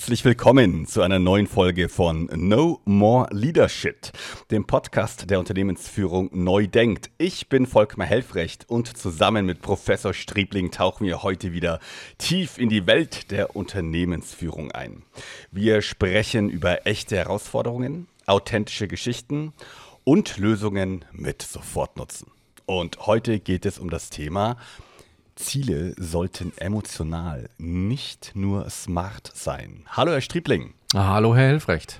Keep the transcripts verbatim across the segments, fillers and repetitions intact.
Herzlich willkommen zu einer neuen Folge von No More Leadership, dem Podcast, der Unternehmensführung neu denkt. Ich bin Volkmar Helfrecht und zusammen mit Professor Striebling tauchen wir heute wieder tief in die Welt der Unternehmensführung ein. Wir sprechen über echte Herausforderungen, authentische Geschichten und Lösungen mit Sofortnutzen. Und heute geht es um das Thema: Ziele sollten emotional, nicht nur smart sein. Hallo, Herr Striebling. Hallo, Herr Helfrecht.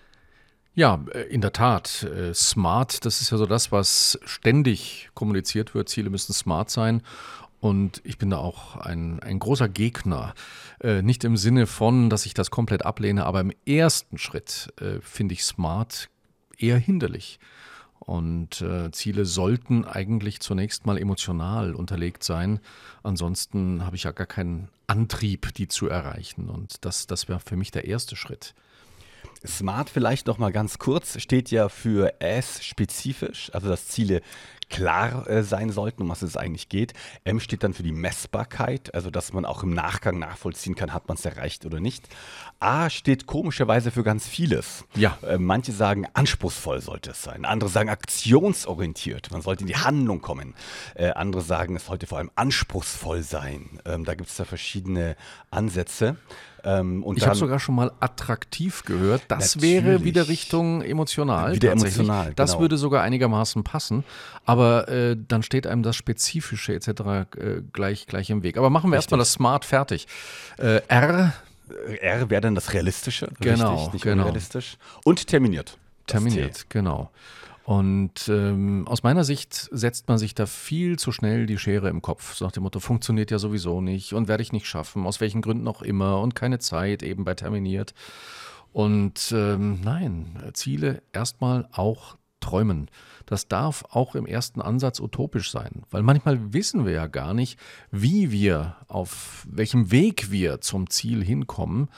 Ja, in der Tat, äh, smart, das ist ja so das, was ständig kommuniziert wird. Ziele müssen smart sein. Und ich bin da auch ein, ein großer Gegner. Äh, nicht im Sinne von, dass ich das komplett ablehne, aber im ersten Schritt äh, finde ich smart eher hinderlich. Und äh, Ziele sollten eigentlich zunächst mal emotional unterlegt sein. Ansonsten habe ich ja gar keinen Antrieb, die zu erreichen. Und das, das wäre für mich der erste Schritt. Smart vielleicht noch mal ganz kurz, steht ja für S-spezifisch, also dass Ziele klar äh, sein sollten, um was es eigentlich geht. M steht dann für die Messbarkeit, also dass man auch im Nachgang nachvollziehen kann, hat man es erreicht oder nicht. A steht komischerweise für ganz vieles. Ja. Äh, manche sagen, anspruchsvoll sollte es sein. Andere sagen, aktionsorientiert, man sollte in die Handlung kommen. Äh, andere sagen, es sollte vor allem anspruchsvoll sein. Ähm, da gibt es da verschiedene Ansätze. Ähm, und ich habe sogar schon mal attraktiv gehört. Das Natürlich. wäre wieder Richtung emotional. Wieder emotional, Das genau. würde sogar einigermaßen passen. Aber äh, dann steht einem das Spezifische et cetera äh, gleich, gleich im Weg. Aber machen wir erstmal das Smart fertig. Äh, R. R wäre dann das Realistische. Genau, richtig, nicht genau. unrealistisch. Und terminiert. Terminiert, genau. Und ähm, aus meiner Sicht setzt man sich da viel zu schnell die Schere im Kopf. So nach dem Motto, funktioniert ja sowieso nicht und werde ich nicht schaffen, aus welchen Gründen auch immer und keine Zeit eben bei terminiert. Und ähm, nein, Ziele erstmal auch träumen. Das darf auch im ersten Ansatz utopisch sein, weil manchmal wissen wir ja gar nicht, wie wir, auf welchem Weg wir zum Ziel hinkommen.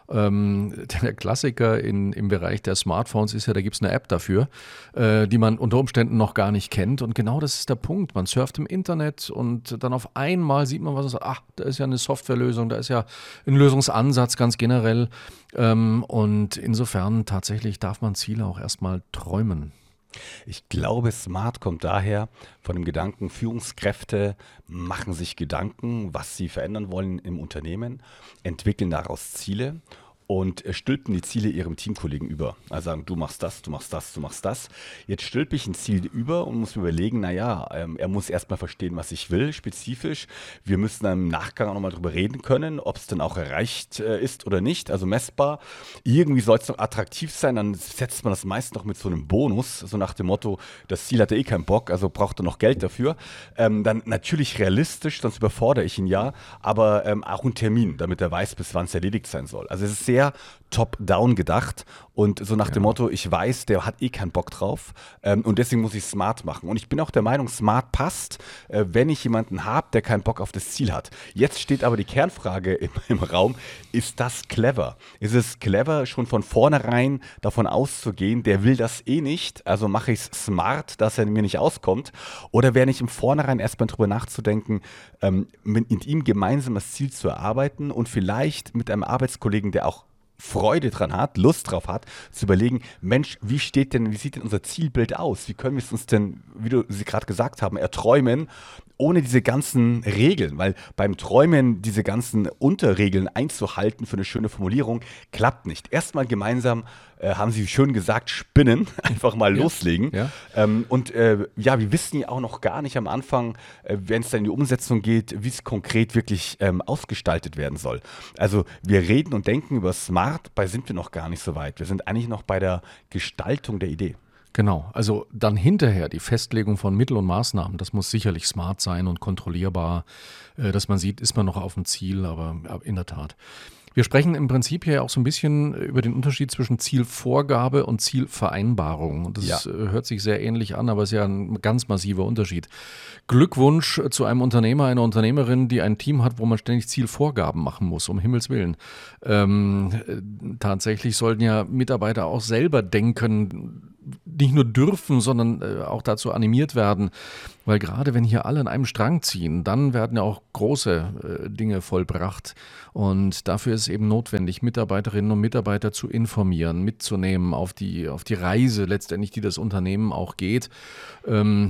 Ähm, der Klassiker in, im Bereich der Smartphones ist ja, da gibt es eine App dafür, äh, die man unter Umständen noch gar nicht kennt. Und genau das ist der Punkt. Man surft im Internet und dann auf einmal sieht man was und sagt, ach, da ist ja eine Softwarelösung, da ist ja ein Lösungsansatz ganz generell. Ähm, und insofern tatsächlich darf man Ziele auch erstmal träumen. Ich glaube, smart kommt daher von dem Gedanken, Führungskräfte machen sich Gedanken, was sie verändern wollen im Unternehmen, entwickeln daraus Ziele und stülpen die Ziele ihrem Teamkollegen über. Also sagen, du machst das, du machst das, du machst das. Jetzt stülpe ich ein Ziel über und muss mir überlegen, naja, ähm, er muss erstmal verstehen, was ich will, spezifisch. Wir müssen dann im Nachgang auch nochmal drüber reden können, ob es dann auch erreicht äh, ist oder nicht, also messbar. Irgendwie soll es noch attraktiv sein, dann setzt man das meist noch mit so einem Bonus, so nach dem Motto, das Ziel hat er eh keinen Bock, also braucht er noch Geld dafür. Ähm, dann natürlich realistisch, sonst überfordere ich ihn ja, aber ähm, auch ein Termin, damit er weiß, bis wann es erledigt sein soll. Also es ist sehr top-down gedacht und so nach dem Motto, ich weiß, der hat eh keinen Bock drauf ähm, und deswegen muss ich smart machen. Und ich bin auch der Meinung, smart passt, äh, wenn ich jemanden habe, der keinen Bock auf das Ziel hat. Jetzt steht aber die Kernfrage im, im Raum, ist das clever? Ist es clever, schon von vornherein davon auszugehen, der will das eh nicht, also mache ich es smart, dass er mir nicht auskommt? Oder wäre nicht im Vornherein erstmal drüber nachzudenken, ähm, mit ihm gemeinsam das Ziel zu erarbeiten und vielleicht mit einem Arbeitskollegen, der auch Freude dran hat, Lust drauf hat, zu überlegen, Mensch, wie steht denn, wie sieht denn unser Zielbild aus? Wie können wir es uns denn, wie du sie gerade gesagt haben, erträumen, ohne diese ganzen Regeln? Weil beim Träumen diese ganzen Unterregeln einzuhalten für eine schöne Formulierung, klappt nicht. Erstmal gemeinsam, äh, haben sie schön gesagt, spinnen, einfach mal Ja. loslegen. Ja. Ähm, und äh, ja, wir wissen ja auch noch gar nicht am Anfang, äh, wenn es dann in die Umsetzung geht, wie es konkret wirklich ähm, ausgestaltet werden soll. Also wir reden und denken über Smart, dabei sind wir noch gar nicht so weit. Wir sind eigentlich noch bei der Gestaltung der Idee. Genau, also dann hinterher die Festlegung von Mittel und Maßnahmen, das muss sicherlich smart sein und kontrollierbar, äh, dass man sieht, ist man noch auf dem Ziel, aber ja, in der Tat. Wir sprechen im Prinzip hier auch so ein bisschen über den Unterschied zwischen Zielvorgabe und Zielvereinbarung. Und das Ja. ist, äh, hört sich sehr ähnlich an, aber ist ja ein ganz massiver Unterschied. Glückwunsch zu einem Unternehmer, einer Unternehmerin, die ein Team hat, wo man ständig Zielvorgaben machen muss, um Himmels Willen. Ähm, äh, tatsächlich sollten ja Mitarbeiter auch selber denken, nicht nur dürfen, sondern äh, auch dazu animiert werden. Weil gerade wenn hier alle an einem Strang ziehen, dann werden ja auch große äh, Dinge vollbracht. Und dafür ist eben notwendig, Mitarbeiterinnen und Mitarbeiter zu informieren, mitzunehmen auf die, auf die Reise letztendlich, die das Unternehmen auch geht. Ähm,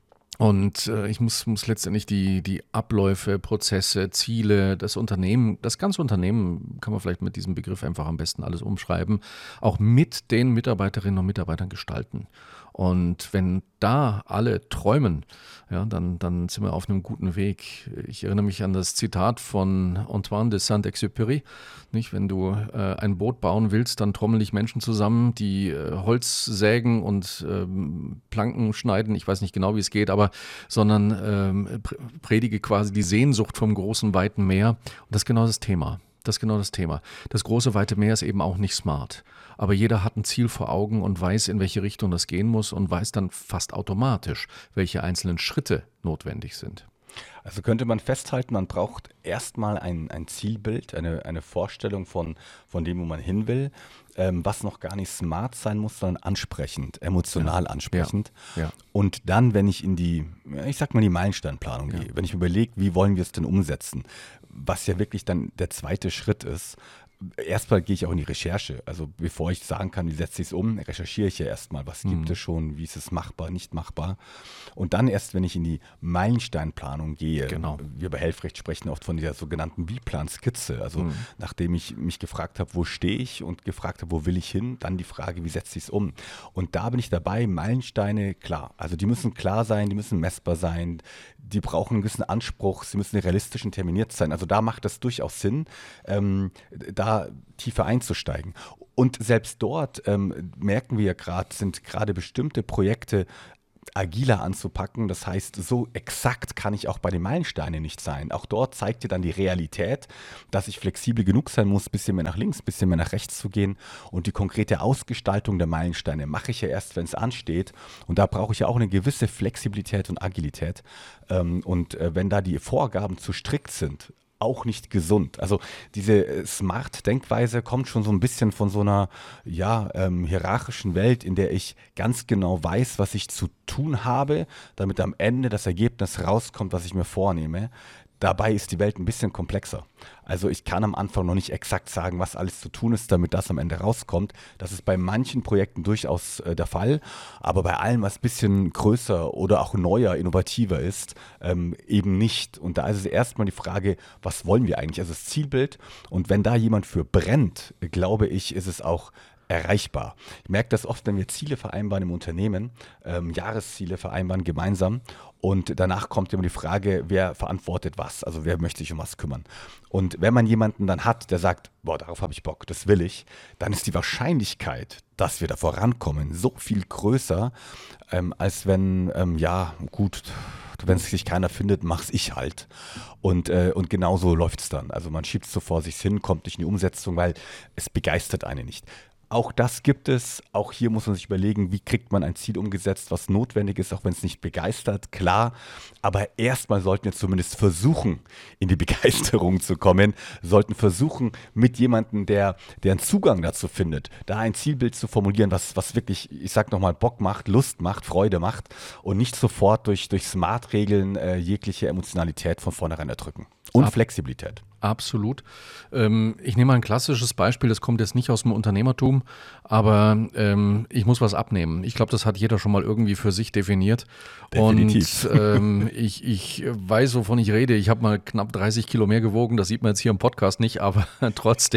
Und äh, ich muss, muss letztendlich die, die Abläufe, Prozesse, Ziele, das Unternehmen, das ganze Unternehmen, kann man vielleicht mit diesem Begriff einfach am besten alles umschreiben, auch mit den Mitarbeiterinnen und Mitarbeitern gestalten. Und wenn da alle träumen, ja, dann, dann sind wir auf einem guten Weg. Ich erinnere mich an das Zitat von Antoine de Saint-Exupéry. Nicht? Wenn du äh, ein Boot bauen willst, dann trommel dich Menschen zusammen, die äh, Holz sägen und ähm, Planken schneiden. Ich weiß nicht genau, wie es geht, aber sondern ähm, pr- predige quasi die Sehnsucht vom großen, weiten Meer. Und das ist genau das Thema. Das ist genau das Thema. Das große, weite Meer ist eben auch nicht smart. Aber jeder hat ein Ziel vor Augen und weiß, in welche Richtung das gehen muss und weiß dann fast automatisch, welche einzelnen Schritte notwendig sind. Also könnte man festhalten, man braucht erstmal ein, ein Zielbild, eine, eine Vorstellung von, von dem, wo man hin will, ähm, was noch gar nicht smart sein muss, sondern ansprechend, emotional Ja, ansprechend. ja, ja. Und dann, wenn ich in die, ja, ich sag mal, die Meilensteinplanung Ja. gehe, wenn ich mir überlege, wie wollen wir es denn umsetzen, was ja wirklich dann der zweite Schritt ist. Erstmal gehe ich auch in die Recherche. Also bevor ich sagen kann, wie setze ich es um, recherchiere ich ja erstmal, was gibt es schon, wie ist es machbar, nicht machbar. Und dann erst, wenn ich in die Meilensteinplanung gehe, Genau. wir bei Helfrecht sprechen oft von dieser sogenannten Wie-Plan-Skizze. Also nachdem ich mich gefragt habe, wo stehe ich und gefragt habe, wo will ich hin, dann die Frage, wie setze ich es um. Und da bin ich dabei, Meilensteine, klar, also die müssen klar sein, die müssen messbar sein, die brauchen einen gewissen Anspruch, sie müssen realistisch und terminiert sein. Also da macht es durchaus Sinn, ähm, da tiefer einzusteigen. Und selbst dort ähm, merken wir gerade, sind gerade bestimmte Projekte agiler anzupacken. Das heißt, so exakt kann ich auch bei den Meilensteinen nicht sein. Auch dort zeigt dir dann die Realität, dass ich flexibel genug sein muss, ein bisschen mehr nach links, ein bisschen mehr nach rechts zu gehen. Und die konkrete Ausgestaltung der Meilensteine mache ich ja erst, wenn es ansteht. Und da brauche ich ja auch eine gewisse Flexibilität und Agilität. Ähm, und äh, wenn da die Vorgaben zu strikt sind, auch nicht gesund. Also diese äh, Smart-Denkweise kommt schon so ein bisschen von so einer ja, ähm, hierarchischen Welt, in der ich ganz genau weiß, was ich zu tun habe, damit am Ende das Ergebnis rauskommt, was ich mir vornehme. Dabei ist die Welt ein bisschen komplexer. Also ich kann am Anfang noch nicht exakt sagen, was alles zu tun ist, damit das am Ende rauskommt. Das ist bei manchen Projekten durchaus äh, der Fall, aber bei allem, was ein bisschen größer oder auch neuer, innovativer ist, ähm, eben nicht. Und da ist es erstmal die Frage, was wollen wir eigentlich? Also das Zielbild. Und wenn da jemand für brennt, glaube ich, ist es auch erreichbar. Ich merke das oft, wenn wir Ziele vereinbaren im Unternehmen, ähm, Jahresziele vereinbaren gemeinsam und danach kommt immer die Frage, wer verantwortet was, also wer möchte sich um was kümmern. Und wenn man jemanden dann hat, der sagt, boah, darauf habe ich Bock, das will ich, dann ist die Wahrscheinlichkeit, dass wir da vorankommen, so viel größer, ähm, als wenn, ähm, ja, gut, wenn es sich keiner findet, mach's ich halt. Und, äh, und genau so läuft es dann. Also man schiebt es so vor sich hin, kommt nicht in die Umsetzung, weil es begeistert einen nicht. Auch das gibt es. Auch hier muss man sich überlegen, wie kriegt man ein Ziel umgesetzt, was notwendig ist, auch wenn es nicht begeistert, klar. Aber erstmal sollten wir zumindest versuchen, in die Begeisterung zu kommen, sollten versuchen, mit jemandem, der, der einen Zugang dazu findet, da ein Zielbild zu formulieren, was, was wirklich, ich sag nochmal, Bock macht, Lust macht, Freude macht und nicht sofort durch, durch Smart-Regeln äh, jegliche Emotionalität von vornherein erdrücken. Und Ab- Flexibilität. Absolut. Ähm, ich nehme mal ein klassisches Beispiel, das kommt jetzt nicht aus dem Unternehmertum, aber ähm, ich muss was abnehmen. Ich glaube, das hat jeder schon mal irgendwie für sich definiert. Definitiv. Und ähm, ich, ich weiß, wovon ich rede. Ich habe mal knapp dreißig Kilo mehr gewogen, das sieht man jetzt hier im Podcast nicht, aber trotzdem.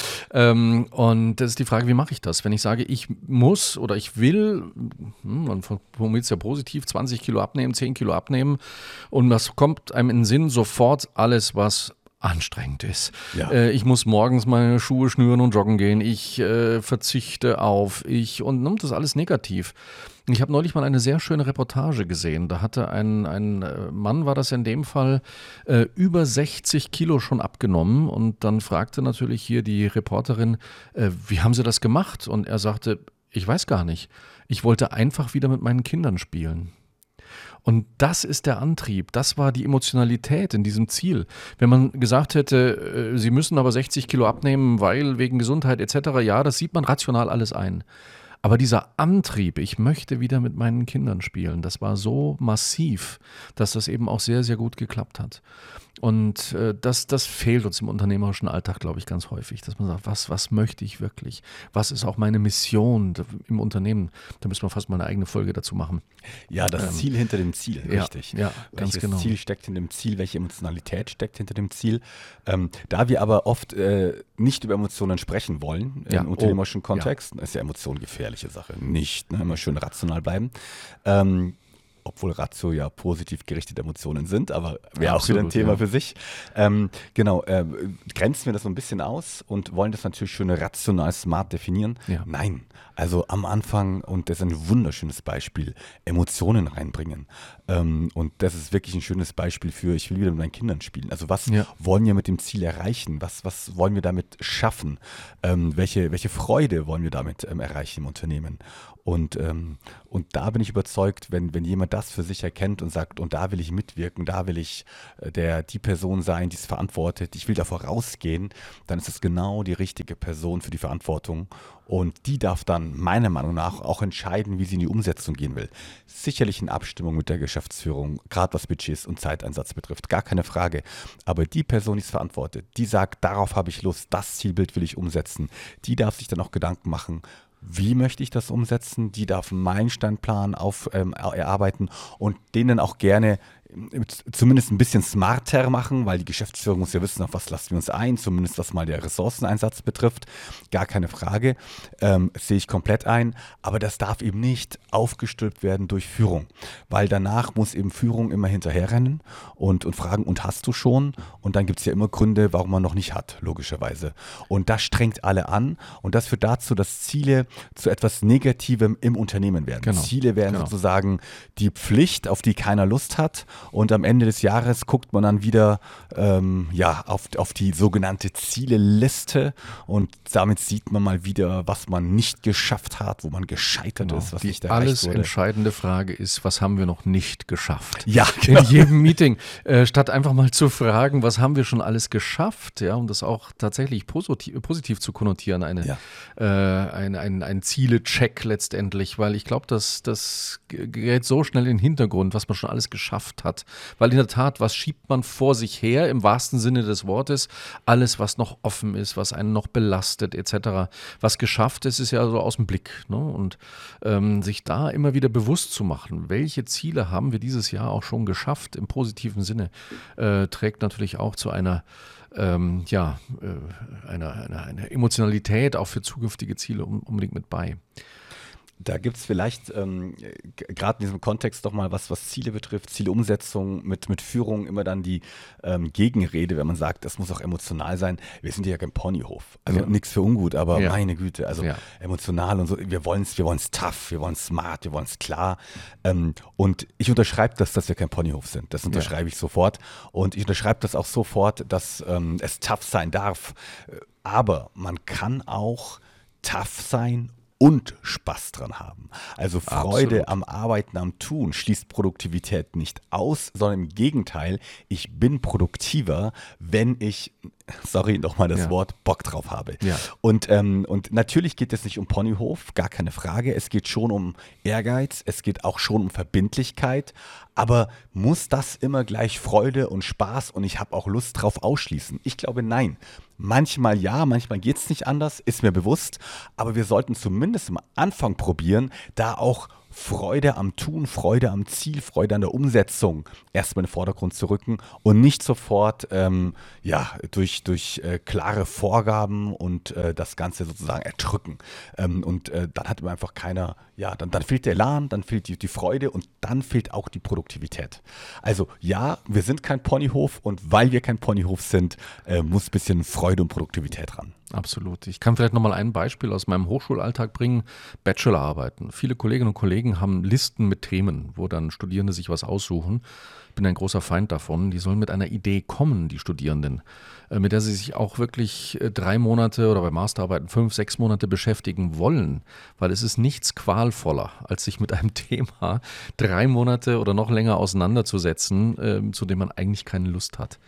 Ähm, und das ist die Frage, wie mache ich das? Wenn ich sage, ich muss oder ich will, hm, man formuliert es ja positiv, zwanzig Kilo abnehmen, zehn Kilo abnehmen und was kommt einem in den Sinn? Sofort alles, was anstrengend ist. Ja. Äh, ich muss morgens meine Schuhe schnüren und joggen gehen. Ich äh, verzichte auf, ich und nimmt das alles negativ. Ich habe neulich mal eine sehr schöne Reportage gesehen. Da hatte ein, ein Mann, war das in dem Fall, äh, über sechzig Kilo schon abgenommen. Und dann fragte natürlich hier die Reporterin, äh, wie haben Sie das gemacht? Und er sagte, ich weiß gar nicht. Ich wollte einfach wieder mit meinen Kindern spielen. Und das ist der Antrieb, das war die Emotionalität in diesem Ziel. Wenn man gesagt hätte, äh, Sie müssen aber sechzig Kilo abnehmen, weil wegen Gesundheit et cetera, ja, das sieht man rational alles ein. Aber dieser Antrieb, ich möchte wieder mit meinen Kindern spielen, das war so massiv, dass das eben auch sehr, sehr gut geklappt hat. Und äh, das, das fehlt uns im unternehmerischen Alltag, glaube ich, ganz häufig, dass man sagt, was, was möchte ich wirklich? Was ist auch meine Mission im Unternehmen? Da müssen wir fast mal eine eigene Folge dazu machen. Ja, das ähm, Ziel hinter dem Ziel, ja, richtig. Ja, ganz Welches genau. Ziel steckt hinter dem Ziel? Welche Emotionalität steckt hinter dem Ziel? Ähm, da wir aber oft äh, nicht über Emotionen sprechen wollen, ja, im unternehmerischen oh, Kontext, ja. ist ja Emotion gefährliche Sache. Nicht, ne? Immer schön rational bleiben. Ähm, Obwohl Ratio ja positiv gerichtete Emotionen sind, aber wäre auch wieder ein Thema ja. für sich. Ähm, genau, äh, grenzen wir das so ein bisschen aus und wollen das natürlich schön rational smart definieren? Ja. Nein, also am Anfang, und das ist ein wunderschönes Beispiel, Emotionen reinbringen. Ähm, und das ist wirklich ein schönes Beispiel für, ich will wieder mit meinen Kindern spielen. Also was ja. wollen wir mit dem Ziel erreichen? Was, was wollen wir damit schaffen? Ähm, welche, welche Freude wollen wir damit ähm, erreichen im Unternehmen? Und, ähm, und da bin ich überzeugt, wenn, wenn jemand das für sich erkennt und sagt, und da will ich mitwirken, da will ich äh, der, die Person sein, die es verantwortet, ich will davor rausgehen, dann ist es genau die richtige Person für die Verantwortung. Und die darf dann meiner Meinung nach auch entscheiden, wie sie in die Umsetzung gehen will. Sicherlich in Abstimmung mit der Geschäftsführung, gerade was Budgets und Zeiteinsatz betrifft, gar keine Frage. Aber die Person, die es verantwortet, die sagt, darauf habe ich Lust, das Zielbild will ich umsetzen, die darf sich dann auch Gedanken machen, wie möchte ich das umsetzen? Die darf einen Meilensteinplan auf, ähm, erarbeiten und den dann auch gerne zumindest ein bisschen smarter machen, weil die Geschäftsführung muss ja wissen, auf was lassen wir uns ein, zumindest was mal der Ressourceneinsatz betrifft. Gar keine Frage, ähm, sehe ich komplett ein, aber das darf eben nicht aufgestülpt werden durch Führung, weil danach muss eben Führung immer hinterherrennen und, und fragen, und hast du schon? Und dann gibt es ja immer Gründe, warum man noch nicht hat, logischerweise. Und das strengt alle an und das führt dazu, dass Ziele zu etwas Negativem im Unternehmen werden. Genau. Ziele werden genau. sozusagen die Pflicht, auf die keiner Lust hat. Und am Ende des Jahres guckt man dann wieder ähm, ja, auf, auf die sogenannte Zieleliste und damit sieht man mal wieder, was man nicht geschafft hat, wo man gescheitert genau. ist, was die nicht erreicht alles wurde. entscheidende Frage ist, was haben wir noch nicht geschafft? Ja, genau. In jedem Meeting, äh, statt einfach mal zu fragen, was haben wir schon alles geschafft, ja, um das auch tatsächlich positiv, positiv zu konnotieren, eine, ja. äh, ein, ein, ein Ziele-Check letztendlich, weil ich glaube, das, das gerät so schnell in den Hintergrund, was man schon alles geschafft hat. Weil in der Tat, was schiebt man vor sich her, im wahrsten Sinne des Wortes? Alles, was noch offen ist, was einen noch belastet, et cetera. Was geschafft ist, ist ja so aus dem Blick. Ne? Und ähm, sich da immer wieder bewusst zu machen, welche Ziele haben wir dieses Jahr auch schon geschafft, im positiven Sinne, äh, trägt natürlich auch zu einer Ähm, ja, äh, eine, eine, eine Emotionalität auch für zukünftige Ziele um, unbedingt mit bei. Da gibt es vielleicht ähm, gerade in diesem Kontext doch mal was, was Ziele betrifft, Zieleumsetzung mit, mit Führung, immer dann die ähm, Gegenrede, wenn man sagt, das muss auch emotional sein. Wir sind ja kein Ponyhof. Also ja. nichts für ungut, aber ja. meine Güte, also ja. emotional und so. Wir wollen es wir wollen's tough, wir wollen es smart, wir wollen es klar. Ähm, und ich unterschreibe das, dass wir kein Ponyhof sind. Das unterschreibe ja. ich sofort. Und ich unterschreibe das auch sofort, dass ähm, es tough sein darf. Aber man kann auch tough sein und Spaß dran haben. Also Freude Absolut. am Arbeiten, am Tun schließt Produktivität nicht aus, sondern im Gegenteil, ich bin produktiver, wenn ich, sorry, nochmal das ja. Wort, Bock drauf habe. Ja. Und, ähm, und natürlich geht es nicht um Ponyhof, gar keine Frage. Es geht schon um Ehrgeiz, es geht auch schon um Verbindlichkeit, aber muss das immer gleich Freude und Spaß und ich habe auch Lust drauf ausschließen? Ich glaube, nein. Manchmal ja, manchmal geht es nicht anders, ist mir bewusst, aber wir sollten zumindest am Anfang probieren, da auch Freude am Tun, Freude am Ziel, Freude an der Umsetzung erstmal in den Vordergrund zu rücken und nicht sofort ähm, ja, durch, durch äh, klare Vorgaben und äh, das Ganze sozusagen erdrücken. Ähm, und äh, dann hat man einfach keiner, ja, dann, dann fehlt der Elan, dann fehlt die, die Freude und dann fehlt auch die Produktivität. Also ja, wir sind kein Ponyhof und weil wir kein Ponyhof sind, äh, muss ein bisschen Freude und Produktivität ran. Absolut. Ich kann vielleicht nochmal ein Beispiel aus meinem Hochschulalltag bringen. Bachelorarbeiten. Viele Kolleginnen und Kollegen haben Listen mit Themen, wo dann Studierende sich was aussuchen. Ich bin ein großer Feind davon. Die sollen mit einer Idee kommen, die Studierenden, mit der sie sich auch wirklich drei Monate oder bei Masterarbeiten fünf, sechs Monate beschäftigen wollen. Weil es ist nichts qualvoller, als sich mit einem Thema drei Monate oder noch länger auseinanderzusetzen, zu dem man eigentlich keine Lust hat.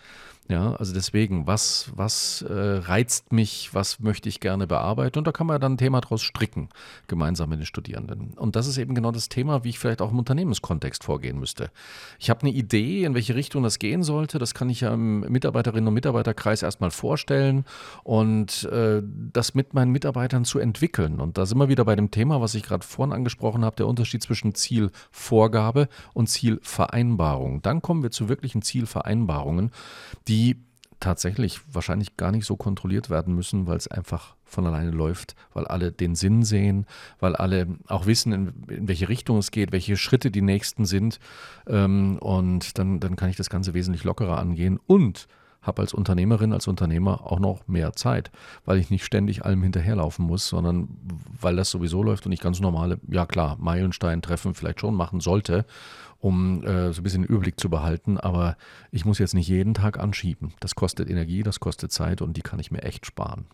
Ja, also deswegen, was, was äh, reizt mich, was möchte ich gerne bearbeiten? Und da kann man dann ein Thema draus stricken, gemeinsam mit den Studierenden. Und das ist eben genau das Thema, wie ich vielleicht auch im Unternehmenskontext vorgehen müsste. Ich habe eine Idee, in welche Richtung das gehen sollte. Das kann ich ja im Mitarbeiterinnen- und Mitarbeiterkreis erstmal vorstellen und äh, das mit meinen Mitarbeitern zu entwickeln. Und da sind wir wieder bei dem Thema, was ich gerade vorhin angesprochen habe, der Unterschied zwischen Zielvorgabe und Zielvereinbarung. Dann kommen wir zu wirklichen Zielvereinbarungen, die tatsächlich wahrscheinlich gar nicht so kontrolliert werden müssen, weil es einfach von alleine läuft, weil alle den Sinn sehen, weil alle auch wissen, in, in welche Richtung es geht, welche Schritte die nächsten sind. Ähm, und dann, dann kann ich das Ganze wesentlich lockerer angehen und habe als Unternehmerin, als Unternehmer auch noch mehr Zeit, weil ich nicht ständig allem hinterherlaufen muss, sondern weil das sowieso läuft und ich ganz normale, ja klar, Meilenstein-Treffen vielleicht schon machen sollte, um äh, so ein bisschen den Überblick zu behalten. Aber ich muss jetzt nicht jeden Tag anschieben. Das kostet Energie, das kostet Zeit und die kann ich mir echt sparen.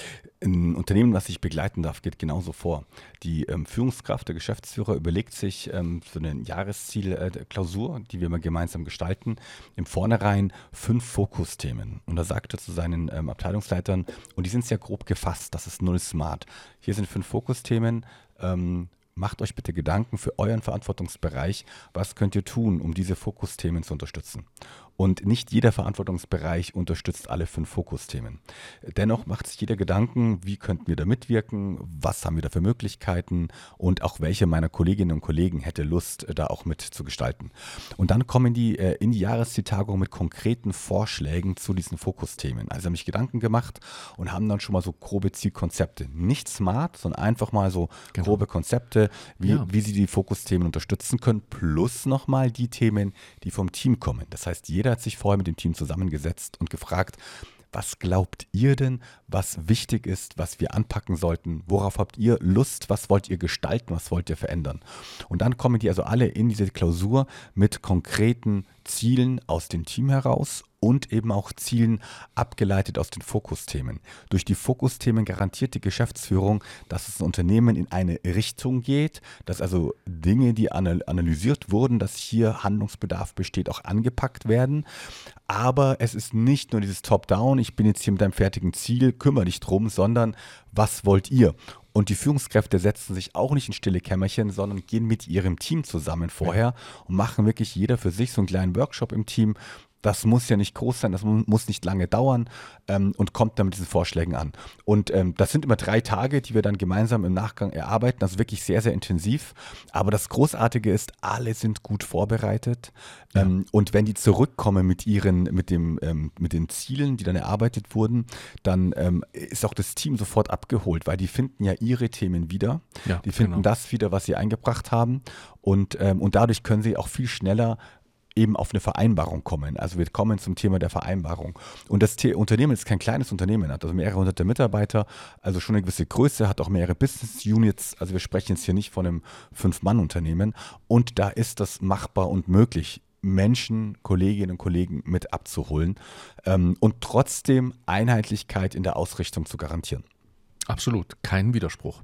Ein Unternehmen, was ich begleiten darf, geht genauso vor. Die ähm, Führungskraft, der Geschäftsführer, überlegt sich ähm, für eine Jahreszielklausur, die wir mal gemeinsam gestalten, im Vornherein fünf Fokusthemen. Und er sagte zu seinen ähm, Abteilungsleitern, und die sind sehr grob gefasst, das ist null smart. Hier sind fünf Fokusthemen. Ähm, Macht euch bitte Gedanken für euren Verantwortungsbereich, was könnt ihr tun, um diese Fokusthemen zu unterstützen. Und nicht jeder Verantwortungsbereich unterstützt alle fünf Fokusthemen. Dennoch macht sich jeder Gedanken, wie könnten wir da mitwirken, was haben wir da für Möglichkeiten und auch welche meiner Kolleginnen und Kollegen hätte Lust, da auch mit zu gestalten. Und dann kommen die äh, in die Jahreszieltagung mit konkreten Vorschlägen zu diesen Fokusthemen. Also haben sich Gedanken gemacht und haben dann schon mal so grobe Zielkonzepte. Nicht smart, sondern einfach mal so Genau. grobe Konzepte, wie, Ja. wie sie die Fokusthemen unterstützen können, plus nochmal die Themen, die vom Team kommen. Das heißt, jeder hat sich vorher mit dem Team zusammengesetzt und gefragt, was glaubt ihr denn, was wichtig ist, was wir anpacken sollten? Worauf habt ihr Lust? Was wollt ihr gestalten? Was wollt ihr verändern? Und dann kommen die also alle in diese Klausur mit konkreten Zielen aus dem Team heraus und eben auch Zielen abgeleitet aus den Fokusthemen. Durch die Fokusthemen garantiert die Geschäftsführung, dass das Unternehmen in eine Richtung geht, dass also Dinge, die analysiert wurden, dass hier Handlungsbedarf besteht, auch angepackt werden. Aber es ist nicht nur dieses Top-Down, ich bin jetzt hier mit einem fertigen Ziel, kümmere dich drum, sondern was wollt ihr? Und die Führungskräfte setzen sich auch nicht in stille Kämmerchen, sondern gehen mit ihrem Team zusammen vorher und machen wirklich jeder für sich so einen kleinen Workshop im Team. Das muss ja nicht groß sein, das muss nicht lange dauern ähm, und kommt dann mit diesen Vorschlägen an. Und ähm, das sind immer drei Tage, die wir dann gemeinsam im Nachgang erarbeiten, also wirklich sehr, sehr intensiv. Aber das Großartige ist, alle sind gut vorbereitet. Ja. Ähm, und wenn die zurückkommen mit ihren, mit dem, ähm, mit den Zielen, die dann erarbeitet wurden, dann ähm, ist auch das Team sofort abgeholt, weil die finden ja ihre Themen wieder. Ja, die finden genau. das wieder, was sie eingebracht haben. Und, ähm, und dadurch können sie auch viel schneller eben auf eine Vereinbarung kommen. Also wir kommen zum Thema der Vereinbarung. Und das The- Unternehmen ist kein kleines Unternehmen, hat also mehrere hunderte Mitarbeiter, also schon eine gewisse Größe, hat auch mehrere Business Units. Also wir sprechen jetzt hier nicht von einem Fünf-Mann-Unternehmen. Und da ist das machbar und möglich, Menschen, Kolleginnen und Kollegen mit abzuholen ähm, und trotzdem Einheitlichkeit in der Ausrichtung zu garantieren. Absolut, kein Widerspruch.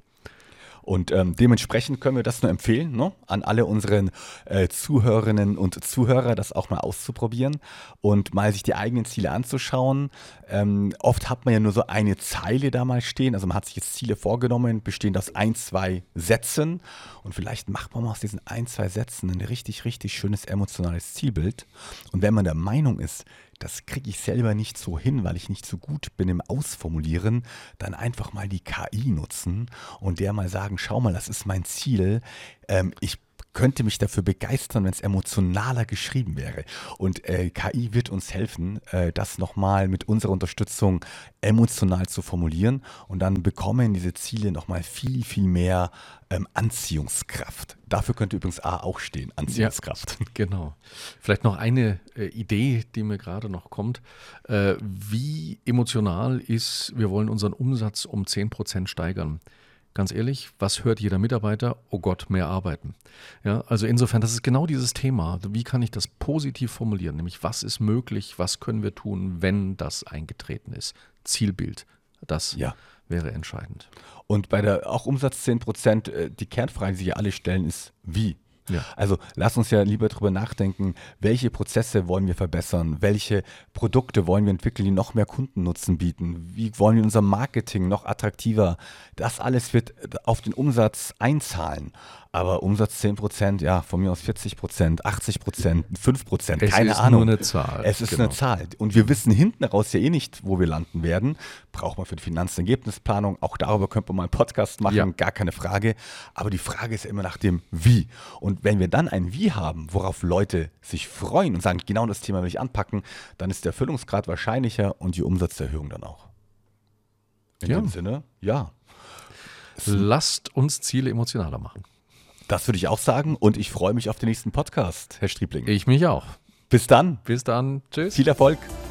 Und ähm, dementsprechend können wir das nur empfehlen, ne? An alle unseren äh, Zuhörerinnen und Zuhörer, das auch mal auszuprobieren und mal sich die eigenen Ziele anzuschauen. Ähm, oft hat man ja nur so eine Zeile da mal stehen, also man hat sich jetzt Ziele vorgenommen, bestehend aus ein, zwei Sätzen und vielleicht macht man mal aus diesen ein, zwei Sätzen ein richtig, richtig schönes emotionales Zielbild. Und wenn man der Meinung ist, das kriege ich selber nicht so hin, weil ich nicht so gut bin im Ausformulieren, dann einfach mal die K I nutzen und der mal sagen, schau mal, das ist mein Ziel. Ähm, ich könnte mich dafür begeistern, wenn es emotionaler geschrieben wäre. Und äh, K I wird uns helfen, äh, das nochmal mit unserer Unterstützung emotional zu formulieren. Und dann bekommen diese Ziele nochmal viel, viel mehr ähm, Anziehungskraft. Dafür könnte übrigens A auch stehen, Anziehungskraft. Ja, genau. Vielleicht noch eine äh, Idee, die mir gerade noch kommt. Äh, wie emotional ist, wir wollen unseren Umsatz um zehn Prozent steigern. Ganz ehrlich, was hört jeder Mitarbeiter? Oh Gott, mehr arbeiten. Ja, also insofern, das ist genau dieses Thema. Wie kann ich das positiv formulieren? Nämlich, was ist möglich, was können wir tun, wenn das eingetreten ist? Zielbild, das Ja. wäre entscheidend. Und bei der auch Umsatz zehn Prozent, äh, die Kernfrage, die sich alle stellen, ist wie? Ja. Also lass uns ja lieber darüber nachdenken, welche Prozesse wollen wir verbessern, welche Produkte wollen wir entwickeln, die noch mehr Kundennutzen bieten, wie wollen wir unser Marketing noch attraktiver. Das alles wird auf den Umsatz einzahlen. Aber Umsatz zehn Prozent, ja, von mir aus vierzig Prozent, achtzig Prozent, fünf Prozent, Es keine ist Ahnung. nur eine Zahl. Es ist Genau. eine Zahl. Und wir wissen hinten raus ja eh nicht, wo wir landen werden. Braucht man für die Finanzergebnisplanung. Auch darüber könnte man mal einen Podcast machen, Ja. gar keine Frage. Aber die Frage ist ja immer nach dem Wie. Und wenn wir dann ein Wie haben, worauf Leute sich freuen und sagen, genau das Thema will ich anpacken, dann ist der Erfüllungsgrad wahrscheinlicher und die Umsatzerhöhung dann auch. In Ja. dem Sinne, ja. Lasst uns Ziele emotionaler machen. Das würde ich auch sagen. Und ich freue mich auf den nächsten Podcast, Herr Striebling. Ich mich auch. Bis dann. Bis dann. Tschüss. Viel Erfolg.